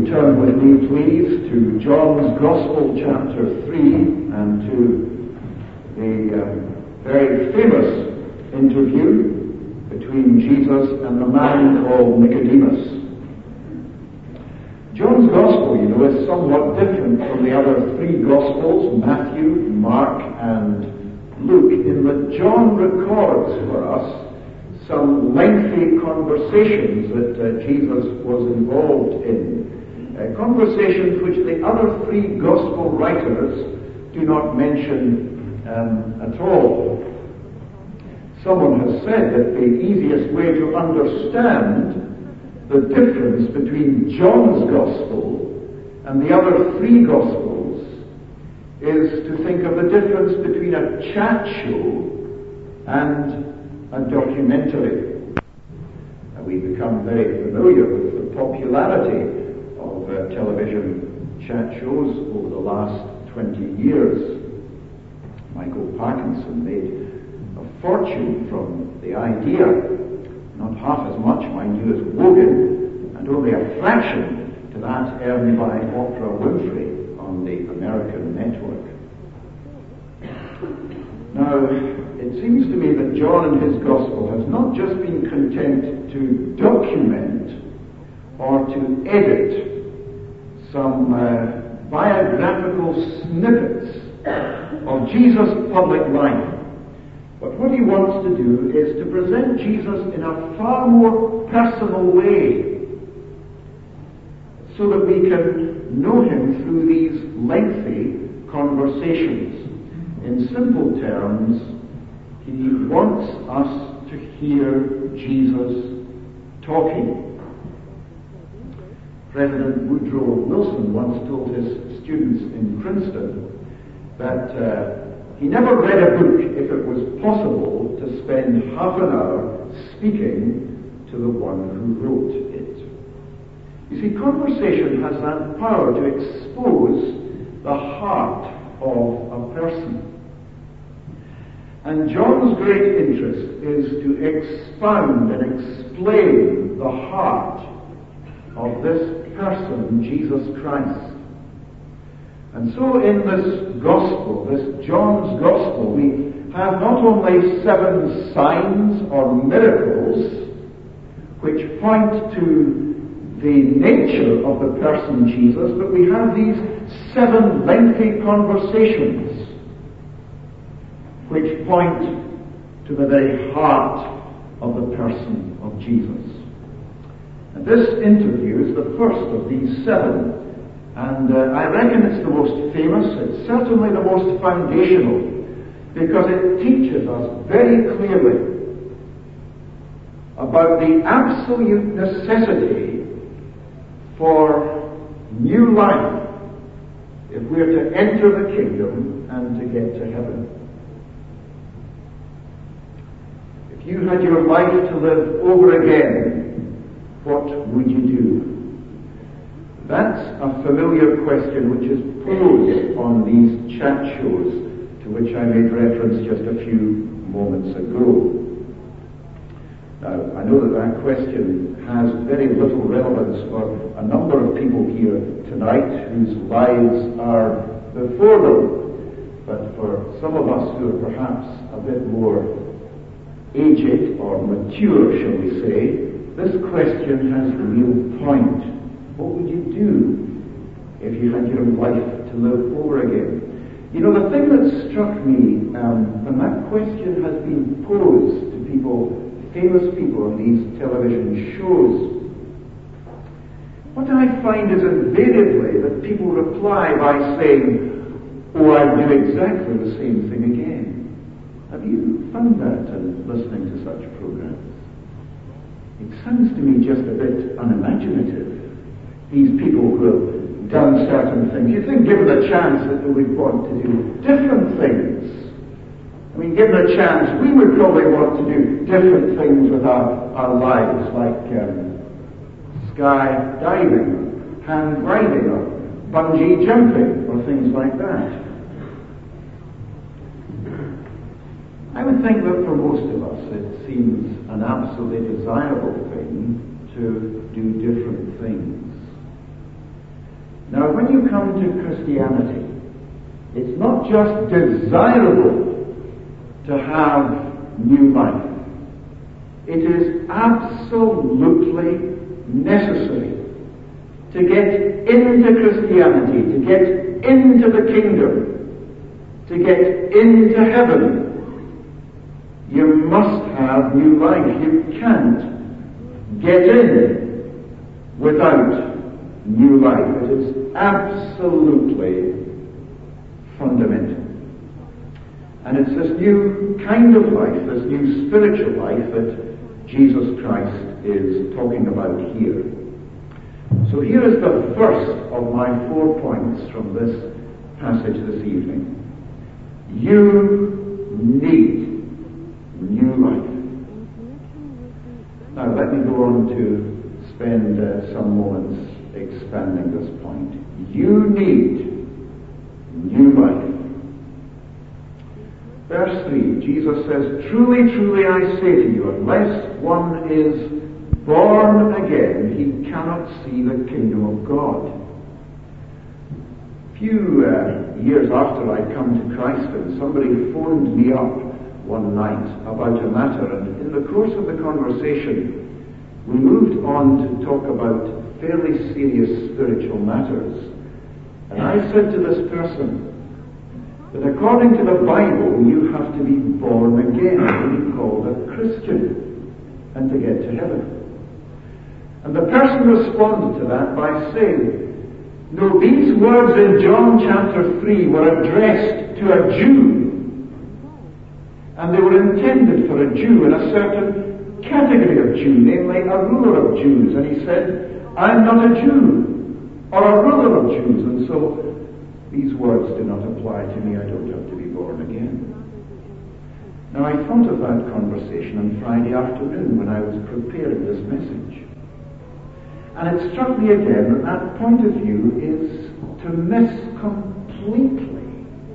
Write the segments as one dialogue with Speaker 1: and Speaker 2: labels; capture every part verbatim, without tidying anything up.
Speaker 1: turn with me, please, to John's Gospel, chapter three, and to the um, very famous interview between Jesus and the man called Nicodemus. John's Gospel, you know, is somewhat different from the other three Gospels, Matthew, Mark, and Luke, in that John records for us some lengthy conversations that uh, Jesus was involved in. Uh, conversations which the other three Gospel writers do not mention um, at all. Someone has said that the easiest way to understand the difference between John's Gospel and the other three Gospels is to think of the difference between a chat show and a documentary. And we become very familiar with the popularity of uh, television chat shows over the last twenty years. Michael Parkinson made a fortune from the idea, not half as much, mind you, as Wogan, and only a fraction to that earned by Oprah Winfrey on the American network. Now, it seems to me that John in his Gospel has not just been content to document or to edit some uh, biographical snippets of Jesus' public life, but what he wants to do is to present Jesus in a far more personal way, so that we can know him through these lengthy conversations. In simple terms, he wants us to hear Jesus talking. President Woodrow Wilson once told his students in Princeton that uh, he never read a book if it was possible to spend half an hour speaking to the one who wrote it. You see, conversation has that power to expose the heart of a person. And John's great interest is to expound and explain the heart of this person, Jesus Christ. And so in this Gospel, this John's Gospel, we have not only seven signs or miracles which point to the nature of the person Jesus, but we have these seven lengthy conversations which point to the very heart of the person of Jesus. And this interview is the first of these seven. And uh, I reckon it's the most famous, it's certainly the most foundational, because it teaches us very clearly about the absolute necessity for new life if we're to enter the kingdom and to get to heaven. If you had your life to live over again, what would you do? That's a familiar question which is posed on these chat shows to which I made reference just a few moments ago. Now, I know that that question has very little relevance for a number of people here tonight whose lives are before them, but for some of us who are perhaps a bit more aged or mature, shall we say, this question has real point. What would you do if you had your life to live over again? You know, the thing that struck me um, when that question has been posed to people, famous people on these television shows, what I find is invariably that people reply by saying, oh, I'd do exactly the same thing again. Have you found that in listening to such programs? It sounds to me just a bit unimaginative. These people who have done certain things, you think given a chance that they would want to do different things. I mean, given a chance, we would probably want to do different things with our, our lives, like um, skydiving, hand gliding, or bungee jumping, or things like that. I would think that for most of us it seems an absolutely desirable thing to do different things. you come to Christianity, it's not just desirable to have new life. It is absolutely necessary to get into Christianity, to get into the kingdom, to get into heaven. You must have new life. You can't get in without new life. It is absolutely fundamental. And it's this new kind of life, this new spiritual life that Jesus Christ is talking about here. So here is the first of my four points from this passage this evening. You need new life. Now let me go on to spend uh, some moments expanding this point. You need new life. Verse three, Jesus says, "Truly, truly I say to you, unless one is born again, he cannot see the kingdom of God." A few uh, years after I'd come to Christ, and somebody phoned me up one night about a matter, and in the course of the conversation, we moved on to talk about fairly serious spiritual matters. And I said to this person that according to the Bible, you have to be born again to be called a Christian and to get to heaven. And the person responded to that by saying, no, these words in John chapter three were addressed to a Jew, and they were intended for a Jew in a certain category of Jew, namely a ruler of Jews. And he said, I'm not a Jew or a ruler of Jews, and so these words do not apply to me. I don't have to be born again. Now I thought of that conversation on Friday afternoon when I was preparing this message. And it struck me again that that point of view is to miss completely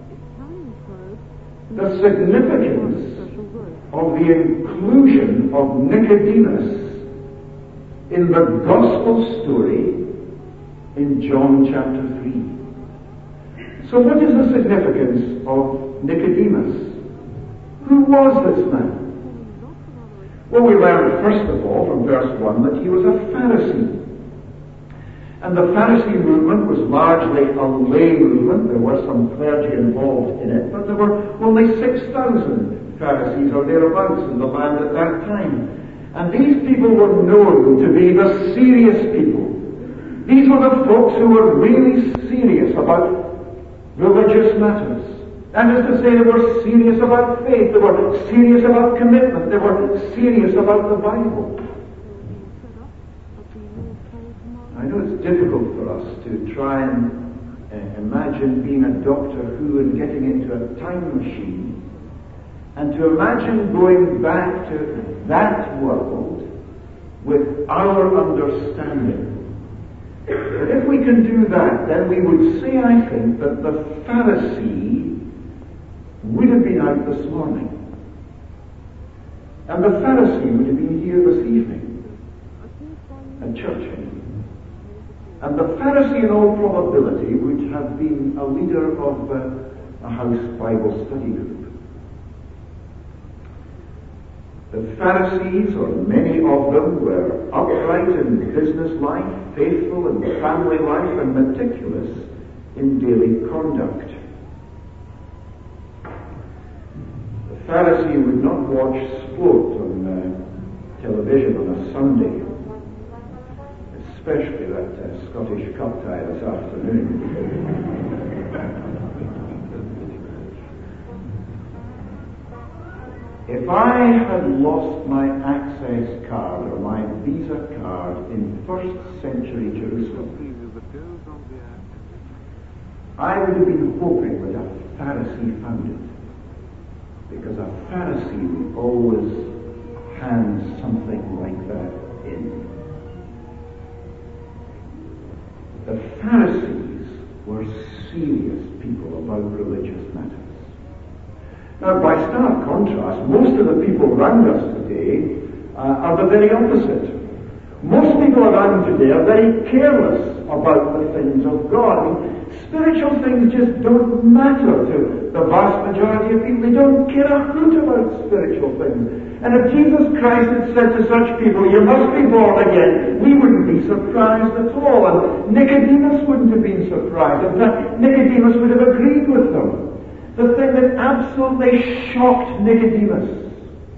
Speaker 1: the significance of the inclusion of Nicodemus in the gospel story in John chapter three. So what is the significance of Nicodemus? Who was this man? Well, we learn first of all from verse one that he was a Pharisee. And the Pharisee movement was largely a lay movement. There were some clergy involved in it, but there were only six thousand Pharisees or thereabouts in the land at that time. And these people were known to be the serious people. These were the folks who were really serious about religious matters. That is to say, they were serious about faith, they were serious about commitment, they were serious about the Bible. I know it's difficult for us to try and uh, imagine being a Doctor Who and getting into a time machine, and to imagine going back to that world with our understanding. But if we can do that, then we would say, I think, that the Pharisee would have been out this morning. And the Pharisee would have been here this evening at church. And the Pharisee, in all probability, would have been a leader of uh, a house Bible study group. The Pharisees, or many of them, were upright in business life, faithful in family life, and meticulous in daily conduct. The Pharisee would not watch sport on uh, television on a Sunday, especially that uh, Scottish Cup tie this afternoon. If I had lost my access card or my Visa card in first century Jerusalem, I would have been hoping that a Pharisee found it, because a Pharisee would always hand something like that in. The Pharisees were serious people about religious matters. Now, by stark contrast, most of the people around us today uh, are the very opposite. Most people around today are very careless about the things of God. I mean, Spiritual things just don't matter to the vast majority of people. They don't care a hoot about spiritual things. And if Jesus Christ had said to such people, you must be born again, we wouldn't be surprised at all. And Nicodemus wouldn't have been surprised. In fact, Nicodemus would have agreed with them. The thing that absolutely shocked Nicodemus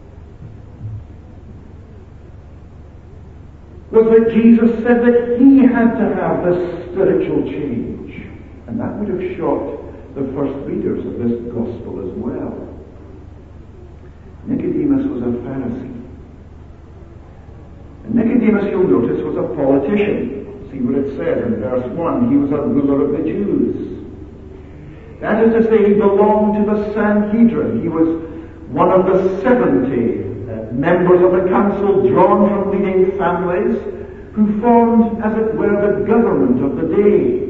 Speaker 1: was that Jesus said that he had to have this spiritual change. And that would have shocked the first readers of this gospel as well. Nicodemus was a Pharisee. And Nicodemus, you'll notice, was a politician. See what it says in verse one. He was a ruler of the Jews. That is to say, he belonged to the Sanhedrin. He was one of the seventy uh, members of the council drawn from leading families who formed, as it were, the government of the day.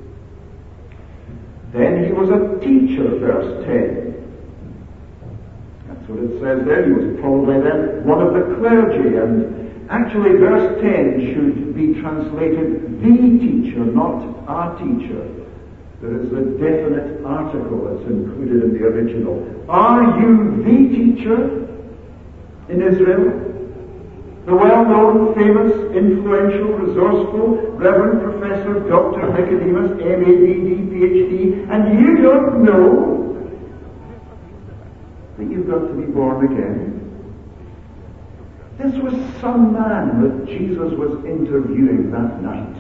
Speaker 1: Then he was a teacher, verse ten. That's what it says there. He was probably then one of the clergy, and actually verse ten should be translated the teacher, not our teacher. There is a definite article that's included in the original. Are you the teacher in Israel? The well-known, famous, influential, resourceful, Reverend Professor Doctor Nicodemus, M A D D, P H D, and you don't know that you've got to be born again? This was some man that Jesus was interviewing that night.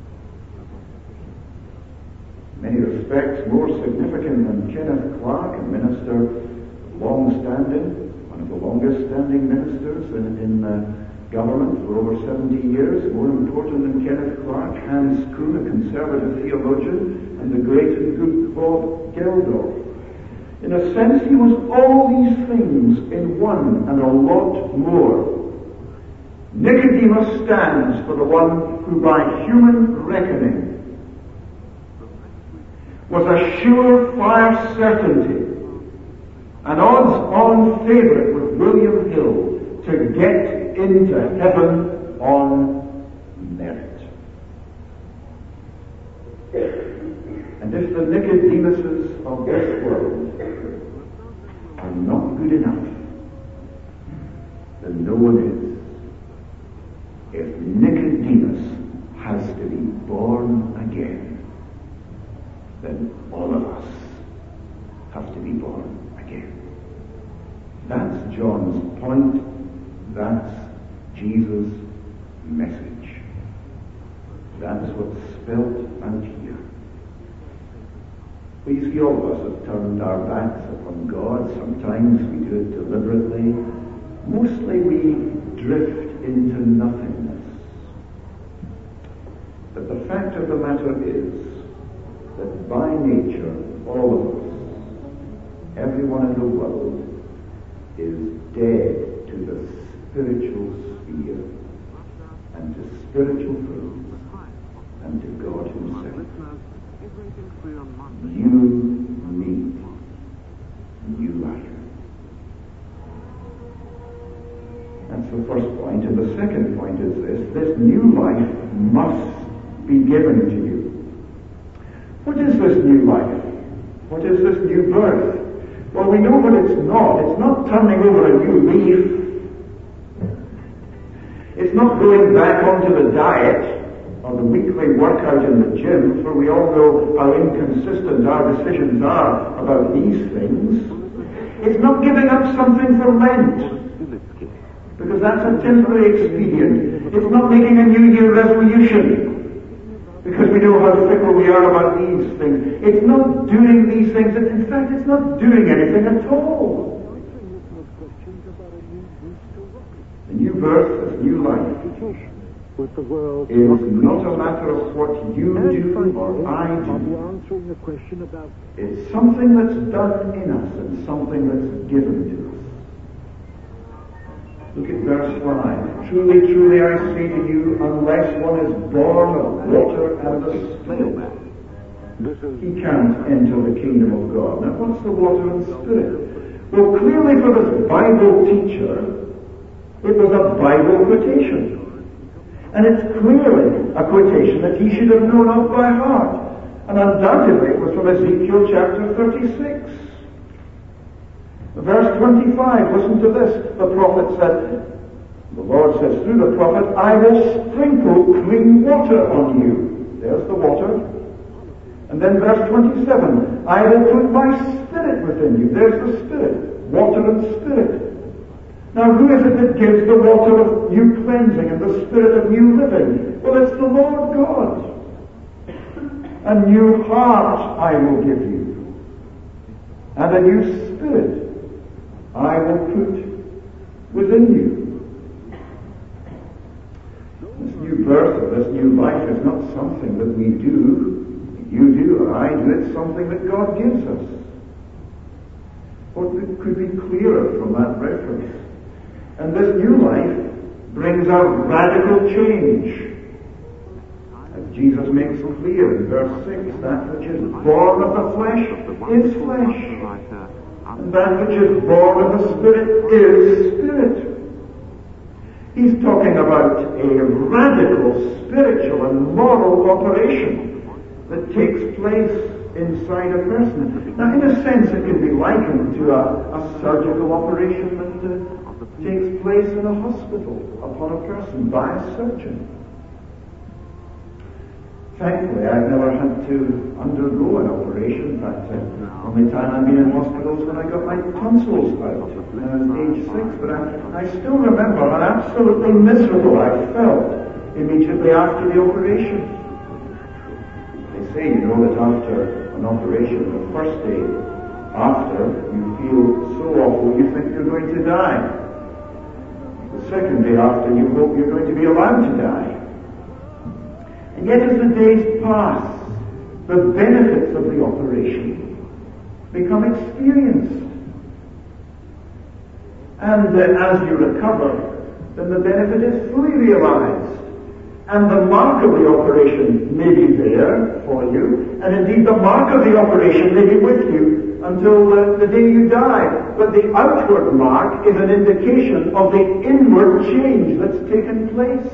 Speaker 1: In many respects, more significant than Kenneth Clark, a minister long-standing, one of the longest-standing ministers in, in uh, government for over seventy years, more important than Kenneth Clark, Hans Kuhn, a conservative theologian, and the great and good Bob Geldof. In a sense, he was all these things in one and a lot more. Nicodemus stands for the one who, by human reckoning, was a sure-fire certainty, an odds-on favorite with William Hill to get into heaven on merit. And if the Nicodemuses of this world are not good enough, then no one is. If Nicodemus has to be born again, then all of us have to be born again. That's John's point. That's Jesus' message. That's what's spelt out here. We see all of us have turned our backs upon God. Sometimes we do it deliberately. Mostly we drift into nothingness. But the fact of the matter is that by nature, all of us, everyone in the world, is dead to the spiritual sphere and to spiritual truth and to God himself. You need new life. That's the first point. And the second point is this: this new life must be given to you. What is this new life? What is this new birth? Well, we know what it's not. It's not turning over a new leaf. It's not going back onto the diet or the weekly workout in the gym, for we all know how inconsistent our decisions are about these things. It's not giving up something for Lent, because that's a temporary expedient. It's not making a New Year resolution, because we know how fickle we are about these things. It's not doing these things. In fact, it's not doing anything at all. The new birth, this new life, is not a matter of what you do or I do. It's something that's done in us and something that's given to us. Look at verse five. Truly, truly, I say to you, unless one is born of water and the Spirit, he can't enter the kingdom of God. Now, what's the water and Spirit? Well, clearly for this Bible teacher, it was a Bible quotation. And it's clearly a quotation that he should have known of by heart. And undoubtedly it was from Ezekiel chapter thirty-six. Verse twenty-five, listen to this. The prophet said, the Lord says through the prophet, I will sprinkle clean water on you. There's the water. And then verse twenty-seven, I will put my spirit within you. There's the spirit. Water and spirit. Now who is it that gives the water of new cleansing and the spirit of new living? Well, it's the Lord God. A new heart I will give you. And a new spirit I will put within you. This new birth or this new life is not something that we do, you do, or I do. It's something that God gives us. What could be clearer from that reference? And this new life brings a radical change. As Jesus makes clear in verse six, that which is born of the flesh is flesh. And that which is born of the Spirit is spirit. He's talking about a radical spiritual and moral operation that takes place inside a person. Now, in a sense, it can be likened to a, a surgical operation that uh, takes place in a hospital upon a person by a surgeon. Thankfully, I've never had to undergo an operation. In fact, uh, only time I've been in hospitals when I got my tonsils out when I was age six. But I, I still remember how absolutely miserable I felt immediately after the operation. They say, you know, that after an operation, the first day after, you feel so awful you think you're going to die. The second day after, you hope you're going to be allowed to die. And yet as the days pass, the benefits of the operation become experienced. And uh, as you recover, then the benefit is fully realized. And the mark of the operation may be there for you, and indeed the mark of the operation may be with you until uh, the day you die. But the outward mark is an indication of the inward change that's taken place.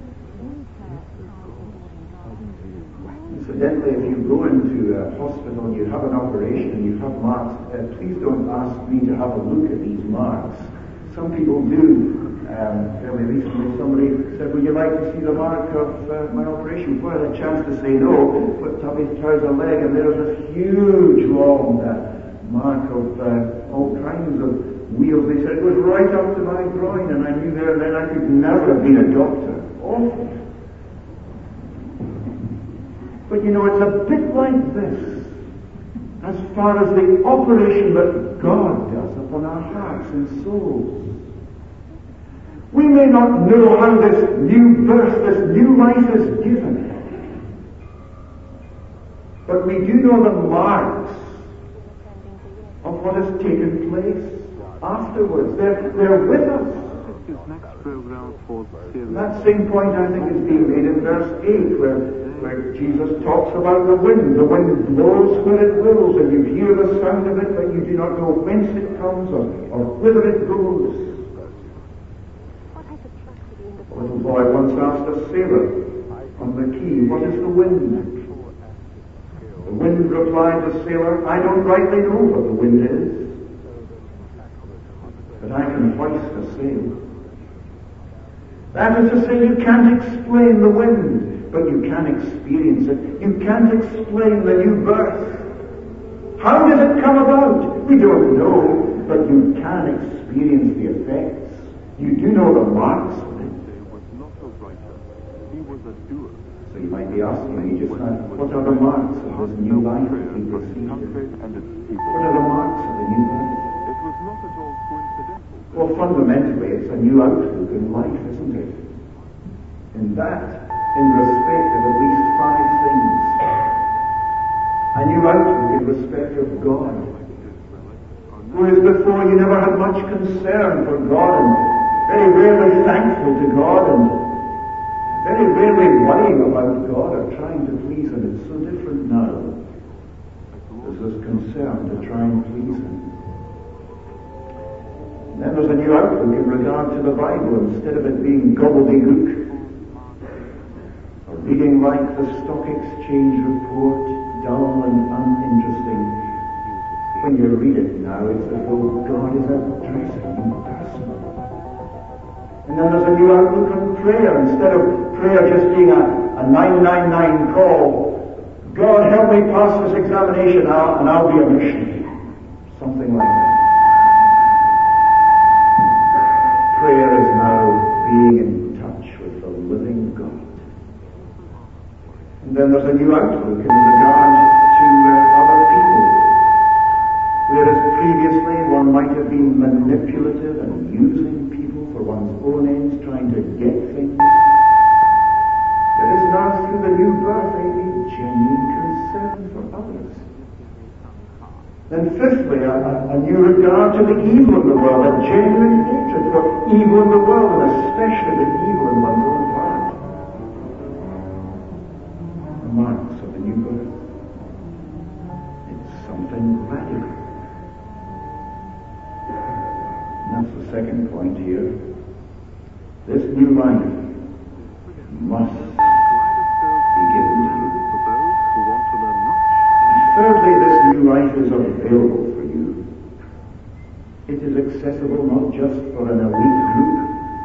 Speaker 1: Incidentally, if you go into a hospital and you have an operation and you have marks, uh, please don't ask me to have a look at these marks. Some people do. Um, fairly recently, somebody said, would you like to see the mark of uh, my operation? Before I had a chance to say no, put up his trouser leg, and there was this huge, long uh, mark of uh, all kinds of wheels. They said it was right up to my groin, and I knew there and then I could never have been a doctor. Awful. But you know, it's a bit like this, as far as the operation that God does upon our hearts and souls. We may not know how this new birth, this new life is given, but we do know the marks of what has taken place afterwards. They're, they're with us. That same point, I think, is being made in verse eight, where, where Jesus talks about the wind. The wind blows where it wills, and you hear the sound of it, but you do not know whence it comes or, or whither it goes. A little boy once asked a sailor on the quay, what is the wind? The wind replied, the sailor, I don't rightly know what the wind is, but I can hoist a sail. That is to say, you can't explain the wind, but you can experience it. You can't explain the new birth. How does it come about? We don't know, but you can experience the effects. You do know the marks of it. So you might be asking me just now, what are the marks of this new life that we received? What are the marks of the new life? Well, fundamentally, it's a new outlook in life, isn't it? And that, in respect of at least five things. A new outlook in respect of God. Whereas before you never had much concern for God, and very rarely thankful to God, and very rarely worrying about God or trying to please Him. It's so different now. There's this concern to try and please Him. And then there's a new outlook in regard to the Bible. Instead of it being gobbledygook, or reading like the stock exchange report dull and uninteresting. When you read it now, it's as though God is addressing you personally. And then there's a new outlook on prayer. Instead of prayer just being a, a nine nine nine call, God help me pass this examination now and I'll be a missionary. Something like that. Prayer is now being in touch with the living God. And then there's a new outlook in regard to uh, other people. Whereas previously one might have been manipulative and using people for one's own ends, trying to get things, there is now through the new birth a genuine concern for others. Then fifthly, a, a new regard to the evil in the world, a genuine hatred for evil in the world, and especially the evil in one's own heart. The marks of the new birth. It's something radical. And that's the second point here. This new life must be given to you. Thirdly, this new life is available for you. It is accessible not just for an elite group,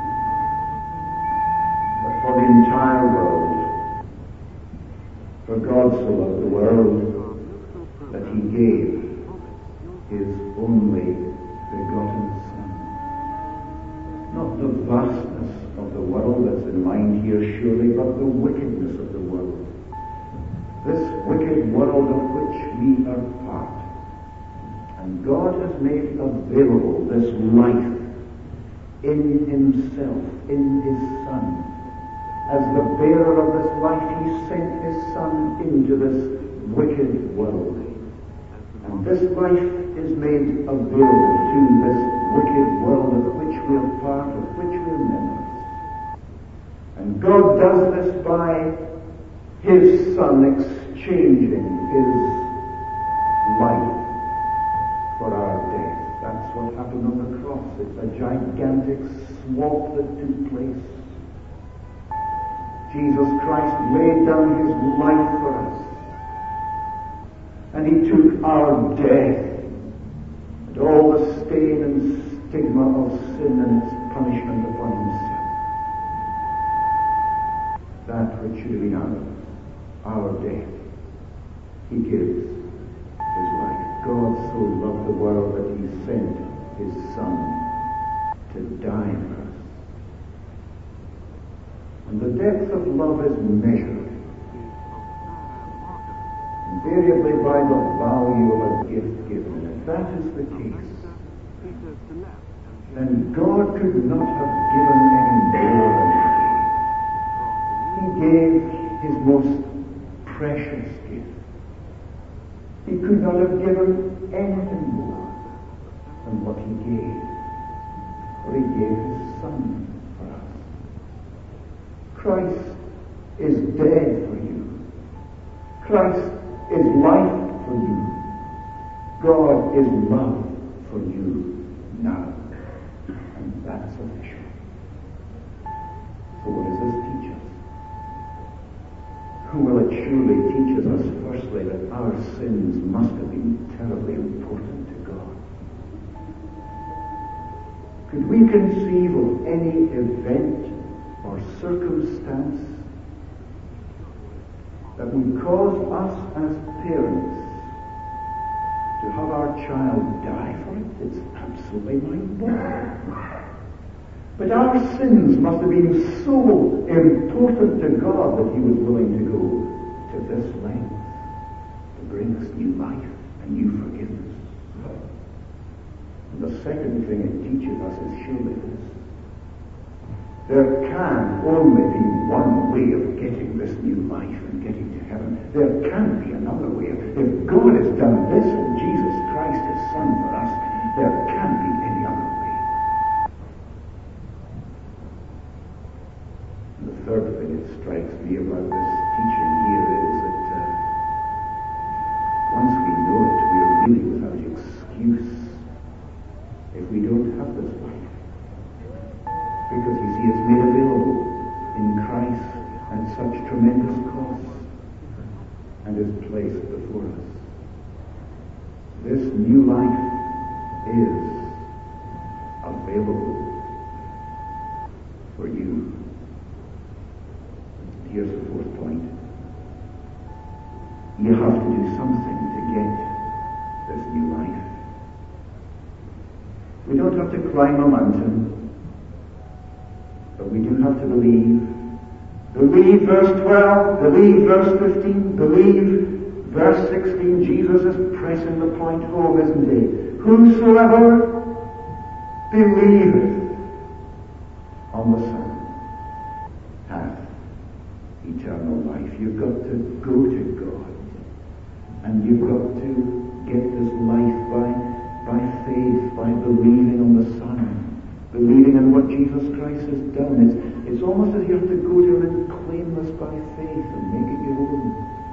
Speaker 1: but for the entire world. For God so loved the world that he gave his only begotten Son. Not the vastness of the world that's in mind here surely, but the wickedness of the world. This wicked world of which we are part. And God has made available this life in himself, in his Son. As the bearer of this life, he sent his Son into this wicked world. And this life is made available to this wicked world of which we are part, of which we are members. And God does this by his Son exchanging his life for our death. That's what happened on the cross. It's a gigantic swap that took place. Jesus Christ laid down his life for us. And he took our death and all the stain and stigma of sin and its punishment upon himself. That which should have been ours, our death, he gives his life. God so loved the world that he sent his Son to die for us. And the depth of love is measured invariably by the value of a gift given. And if that is the case, then God could not have given any more than he gave. He gave his most precious gift. He could not have given anything more than what he gave. For he gave his Son for us. Christ is dead for you. Christ is life for you. God is love for you now. And that's official. So what does this teach us? Well, it surely teaches us firstly that our sins must have been terribly important to God. Could we conceive of any event or circumstance that would cause us as parents to have our child die for it? It's absolutely mind-boggling. But our sins must have been so important to God that he was willing to go to this length to bring us new life and new forgiveness. And the second thing it teaches us is surely this. There can only be one way of getting this new life and getting to heaven. There can't be another way. If God has done this in Jesus Christ, his Son, for us, there can't be any other way. And the third thing that strikes me about this teaching here is that uh, once we know it, we are really without excuse if we don't have this life. Because you see, it's made available in Christ at such tremendous cost. and is placed before us. This new life is available for you. Here's the fourth point. You have to do something to get this new life. We don't have to climb a mountain, but we do have to believe. Believe verse twelve, believe verse fifteen, believe verse sixteen. Jesus is pressing the point home, isn't he? Whosoever believeth on the Son hath eternal life. You've got to go to God, and you've got to get this life by, by faith, by believing on the Son, believing in what Jesus Christ has done. It's, it's almost as you have to go to Him and claim this by faith and make it your own.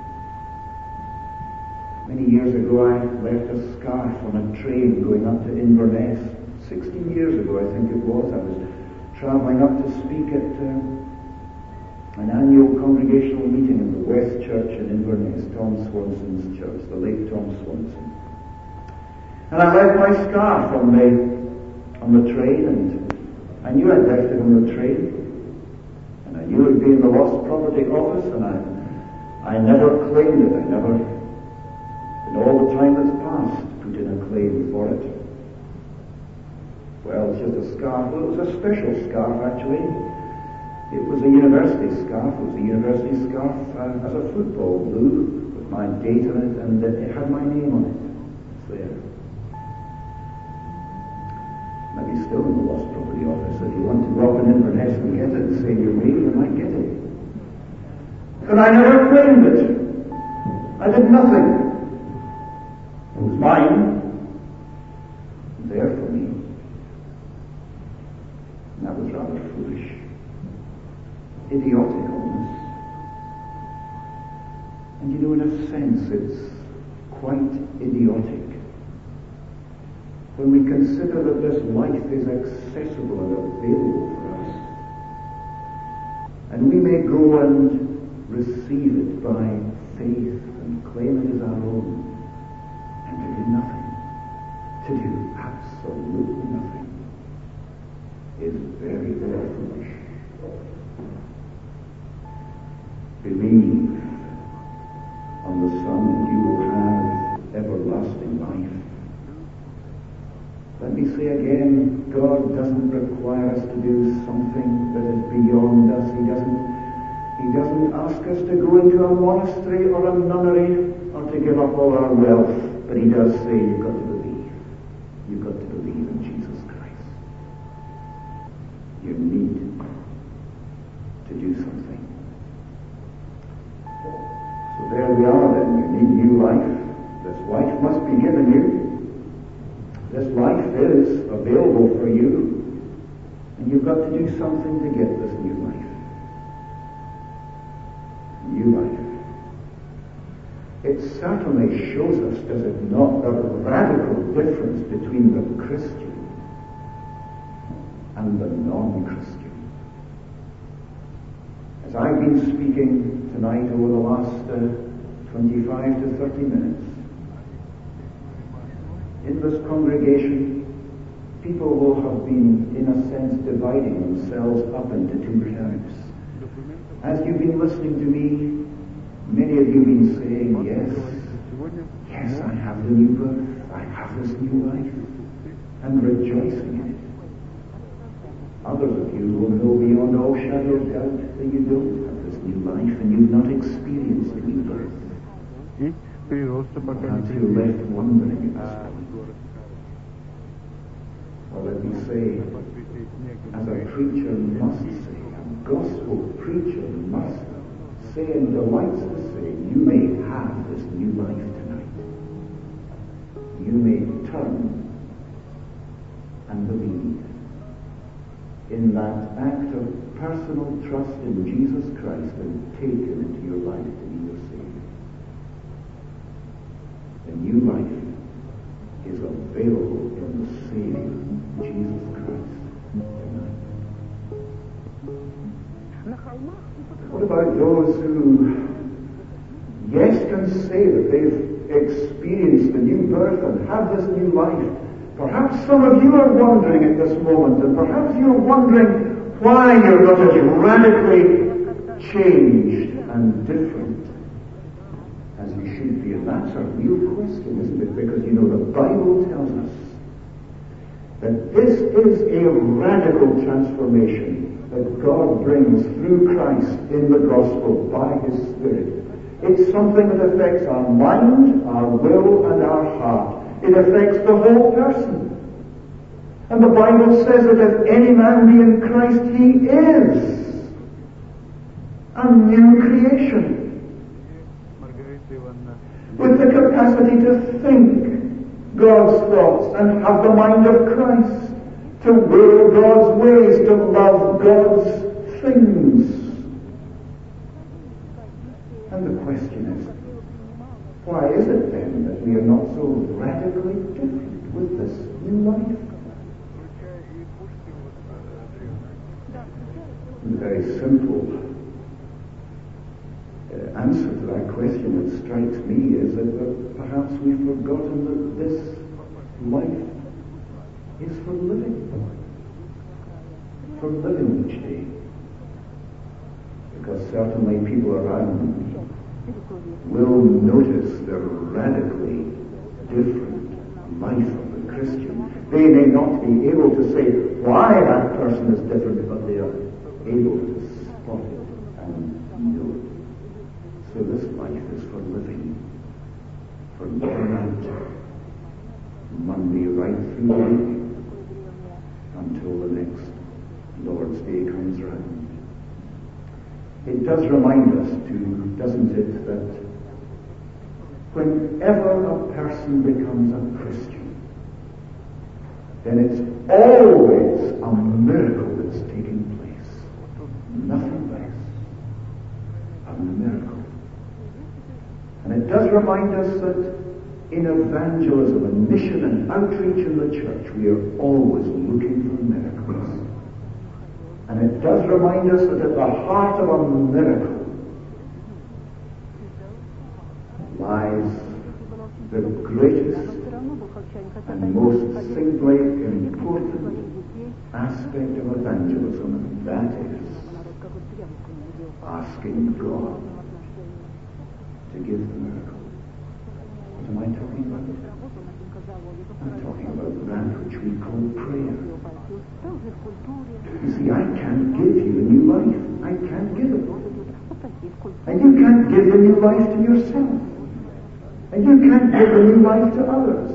Speaker 1: Many years ago I left a scarf on a train going up to Inverness. Sixteen years ago I think it was. I was travelling up to speak at uh, an annual congregational meeting in the West Church in Inverness, Tom Swanson's church, the late Tom Swanson. And I left my scarf on the on the train, and I knew I'd left it on the train, and I knew it'd be in the Lost Property Office, and I I never claimed it. I never, in all the time that's passed, put in a claim for it. Well, it's just a scarf. Well, it was a special scarf, actually. It was a university scarf. It was a university scarf uh, as a football blue with my date on it, and it had my name on it. It's there. Maybe still in the Lost Property Office. If you want to go up in Inverness and get it and say you're me, you might get it. But I never claimed it. I did nothing. It was mine. There for me. And that was rather foolish. Idiotic almost. And you know, in a sense, it's quite idiotic when we consider that this life is accessible and available for us. And we may go and receive it by faith and claim it as our own, and to do nothing, to do absolutely nothing, is very, very foolish. Believe on the Son and you will have everlasting life. Let me say again, God doesn't require us to do something that is beyond us. He doesn't, He doesn't ask us to go into a monastery or a nunnery or to give up all our wealth. But He does say you've got to believe. You've got to believe in Jesus Christ. You need to do something. So there we are then. You need new life. This life must be given you. This life is available for you, and you've got to do something to get this new life. New life. It certainly shows us, does it not, the radical difference between the Christian and the non-Christian. As I've been speaking tonight over the last uh, twenty-five to thirty minutes, in this congregation, people will have been, in a sense, dividing themselves up into two camps. As you've been listening to me, many of you have been saying, yes, yes, I have the new birth, I have this new life, and rejoicing in it. Others of you will know beyond all shadow of doubt that you don't have this new life, and you've not experienced the new birth. Perhaps you're left wondering at this point. Well, let me say, as a preacher must say, a gospel preacher must say and delights to say, you may have this new life tonight. You may turn and believe in that act of personal trust in Jesus Christ and take Him into your life to be your Savior. The new life is available in the Savior, Jesus Christ, tonight. What about those who, yes, can say that they've experienced the new birth and have this new life. Perhaps some of you are wondering at this moment, and perhaps you're wondering why you're not as radically changed and different as you should be. And that's a real question, isn't it? Because, you know, the Bible tells us that this is a radical transformation that God brings through Christ in the gospel by His Spirit. It's something that affects our mind, our will, and our heart. It affects the whole person. And the Bible says that if any man be in Christ, he is a new creation, with the capacity to think God's thoughts and have the mind of Christ, to will God's ways, to love God's things. And the question is, why is it then that we are not so radically different with this new life? And the very simple uh, answer to that question that strikes me is that uh, perhaps we've forgotten that this life is for living. For living each day. Because certainly people around will notice the radically different life of the Christian. They may not be able to say why that person is different, but they are able to spot it and know it. So this life is for living, for living out Monday right through the week until the next Lord's Day comes round. It does remind us, too, doesn't it, that whenever a person becomes a Christian, then it's always a miracle that's taking place. Nothing less. A miracle. And it does remind us that in evangelism and mission and outreach in the church, we are always looking for miracles. And it does remind us that at the heart of a miracle lies the greatest and most singly important aspect of evangelism, and that is asking God to give the miracle. What am I talking about? I'm talking about that which we call prayer. You see, I can't give you a new life. I can't give it. And you can't give a new life to yourself. And you can't give a new life to others.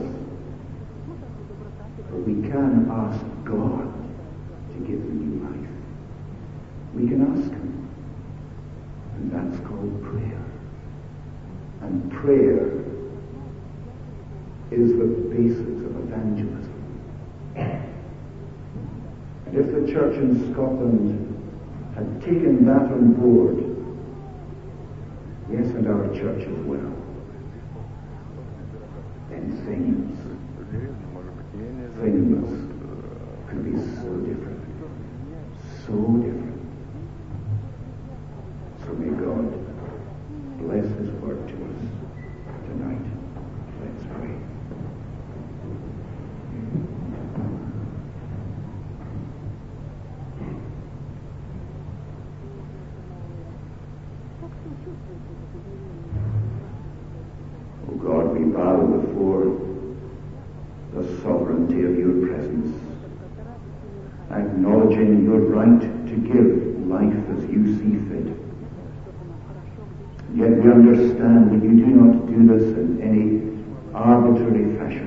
Speaker 1: But we can ask God to give a new life. We can ask Him. And that's called prayer. And prayer is the basis of evangelism. And if the church in Scotland had taken that on board, yes, and our church as well, then things, things could be so different, so different. So may God bless His word to us tonight. Let's pray. Oh God, we bow before the sovereignty of your presence, acknowledging your right to give life as you see fit. Yet we understand that you do not do this in any arbitrary fashion.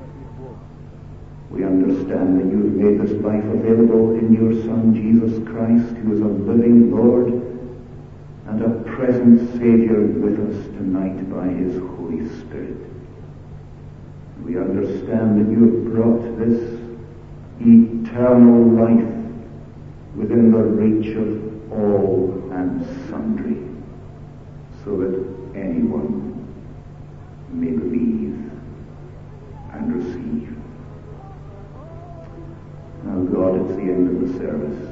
Speaker 1: We understand that you have made this life available in your Son, Jesus Christ, who is a living Lord and a present Savior with us tonight by His Holy Spirit. We understand that you have brought this eternal life within the reach of all and sundry, so that anyone may believe and receive. Now, God, it's the end of the service,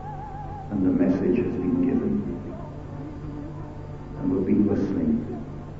Speaker 1: and the message has been given, and we'll be listening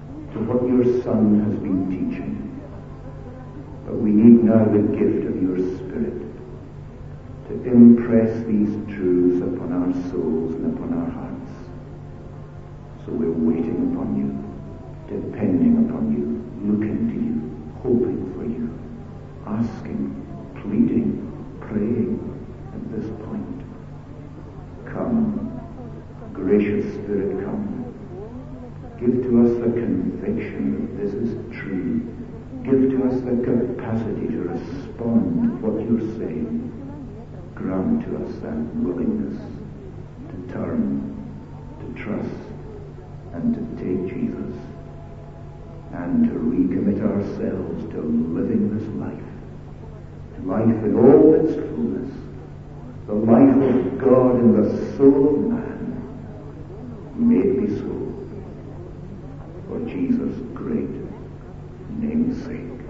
Speaker 1: what your Son has been teaching. But we need now the gift of your Spirit to impress these truths upon our souls and upon our hearts. So we're waiting upon you, depending upon you, looking to you, hoping for you, asking, pleading, praying at this point. Come, gracious Spirit, come. Give to us the conviction that this is true. Give to us the capacity to respond to what you're saying. Grant to us that willingness to turn, to trust, and to take Jesus, and to recommit ourselves to living this life, life in all its fullness, the life of God in the soul of man. May it be so, for Jesus' great name's sake.